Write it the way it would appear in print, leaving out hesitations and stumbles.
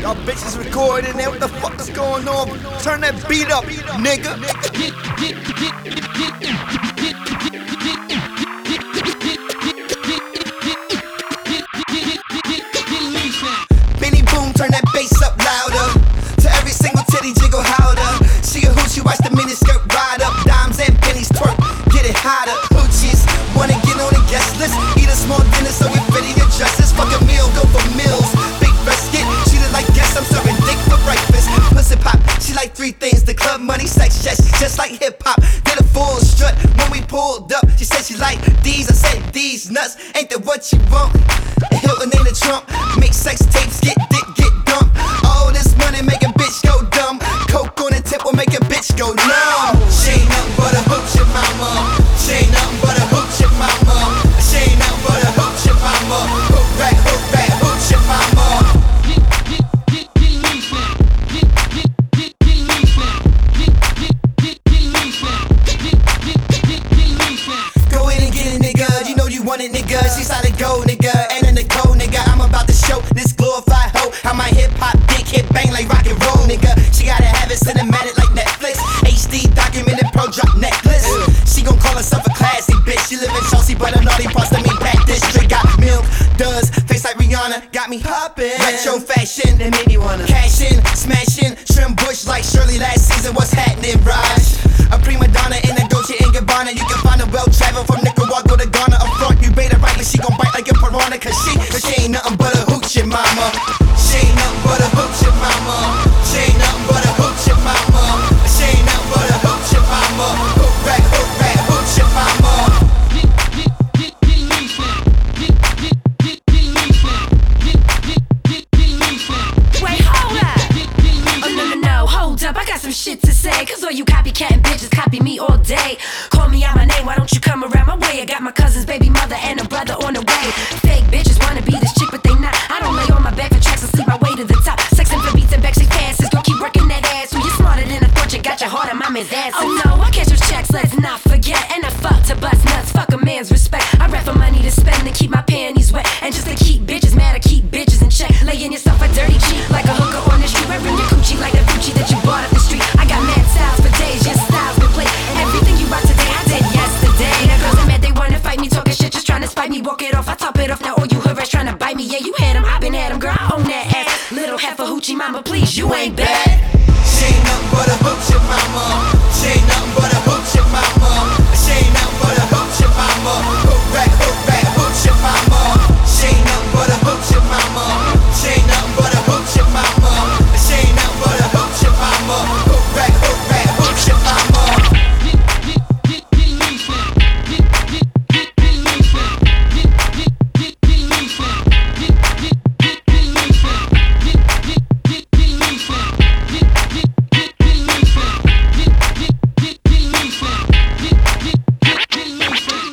Y'all bitches recording there, what the fuck is going on? Turn that beat up, nigga. Benny Boom, turn that bass up louder. To every single titty jiggle howder. She a hoochie, watch the miniskirt ride up. Dimes and pennies twerk, get it hotter. Hoochies wanna get on the guest list. Eat a small dinner so we fit in your dresses. Fuck a meal, go for meals. Big breast get treated like guests. I'm serving dick for breakfast. Pussy pop, she like three things: the club, money, sex, just like hip hop. Did a full strut when we pulled up. She said she like these. I said these nuts. Ain't that what you want? And Hilton ain't a Trump. Make sex tapes, get dick, get dumped. All this money make a bitch go dumb. Coke on the tip will make a bitch go numb. She ain't nothing but a hoochie mama. She ain't nothing but a hoochie mama. She ain't nothing but a hoochie mama. Hook rat, hoochie mama. Go in and get it, nigga. You know you want it, nigga. She's solid gold, nigga. And in the cold, nigga. I'm about to show this glorified hoe how my hip hop dick hit bang like rock and roll, nigga. She gotta have it cinematic like Netflix. HD documented pro drop necklace. She gon' call herself a classy bitch. She live in Chelsea, but a naughty boss to me back district. Got milk, does face like Rihanna. Got me poppin'. Retro fashion, that made me wanna cash in, smashing, trim bush like Shirley last season. What's happening, Raj? A prima donna in a Dolce & Gabbana. You can find a well-traveled from Nicaragua to Ghana. Up front, you bait her right, but she gon' bite like a piranha. Cause she ain't nothing but a hoochie mama. She ain't nothing but a hoochie mama. She ain't nothing but a hoochie mama. She ain't nothing but a hoochie mama. Hook rat, hoochie mama. Wait, hold up. Oh no, hold up, I got some shit to say. Cause all you copycatting bitches copy me all day. Call me out my name, why don't you come around my way? I got my cousin's baby mother and a brother on the way. Fake bitches wanna be this chick but they not. I don't lay on my back for tracks and sleep my way to the top. Sexing for beats and backstreet passes, gon' keep working that ass. So you're smarter than I thought, you got your heart on mama's ass. Oh no, I catch those checks, let's not forget. And I fuck to bust nuts, fuck a man's respect. I rap for money to spend to keep my panties wet. And just to keep bitches mad, I keep bitches in check. Laying yourself a dirty cheat like a hooker on the street. Wearing your coochie like the Gucci that you bought up the street. I got mad styles for days, your styles been played. Everything you rock today, I did yesterday. Now girls are mad, they wanna fight me, talking shit, just trying to spite me. Walk it off, I top it off, now all you hoodrats trying to bite me. Yeah, you had 'em, I been at 'em, girl, I own that ass. Little heifer hoochie mama, please, you ain't bad. She ain't nothing but a hoochie mama. She ain't nothing but a hoochie